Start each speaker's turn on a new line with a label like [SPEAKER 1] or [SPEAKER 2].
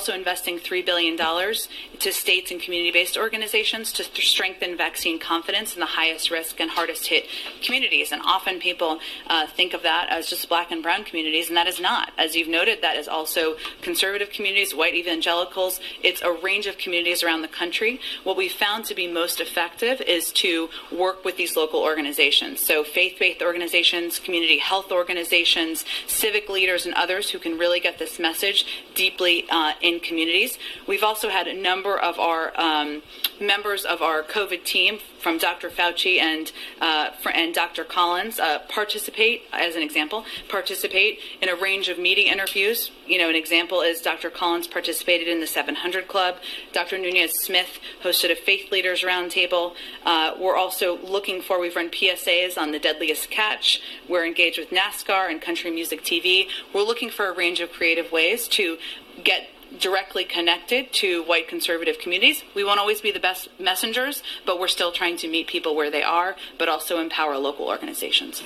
[SPEAKER 1] also investing $3 billion to states and community-based organizations to strengthen vaccine confidence in the highest risk and hardest hit communities. And often people think of that as just Black and brown communities, and that is not. As you've noted, that is also conservative communities, white evangelicals. It's a range of communities around the country. What we found to be most effective is to work with these local organizations. So faith-based organizations, community health organizations, civic leaders, and others who can really get this message deeply in communities. We've also had a number of our members of our COVID team, from Dr. Fauci and Dr. Collins, participate in a range of media interviews. An example is Dr. Collins participated in the 700 Club. Dr. Nunez-Smith hosted a faith leaders roundtable. We're also we've run PSAs on the deadliest catch. We're engaged with NASCAR and Country Music TV. We're looking for a range of creative ways to get directly connected to white conservative communities. We won't always be the best messengers, but we're still trying to meet people where they are, but also empower local organizations.